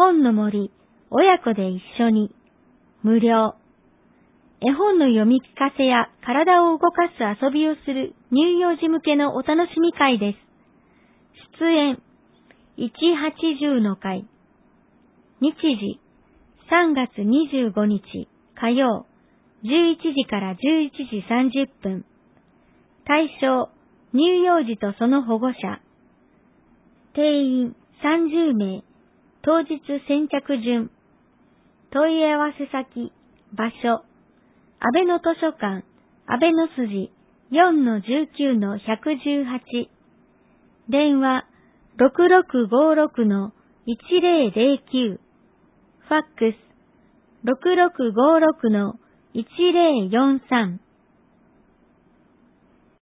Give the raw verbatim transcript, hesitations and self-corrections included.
本の森、親子で一緒に、無料。絵本の読み聞かせや体を動かす遊びをする乳幼児向けのお楽しみ会です。出演、いちはちじゅうの会。日時、さんがつにじゅうごにち火曜、じゅういちじからじゅういちじさんじゅっぷん。対象、乳幼児とその保護者。定員さんじゅうめい。当日先着順。問い合わせ先、場所。安倍の図書館、安倍の筋 よんのじゅうきゅうのひゃくじゅうはち。電話 ろくろくごろくのいちぜろぜろきゅう。ファックス ろくろくごろくのいちぜろよんさん。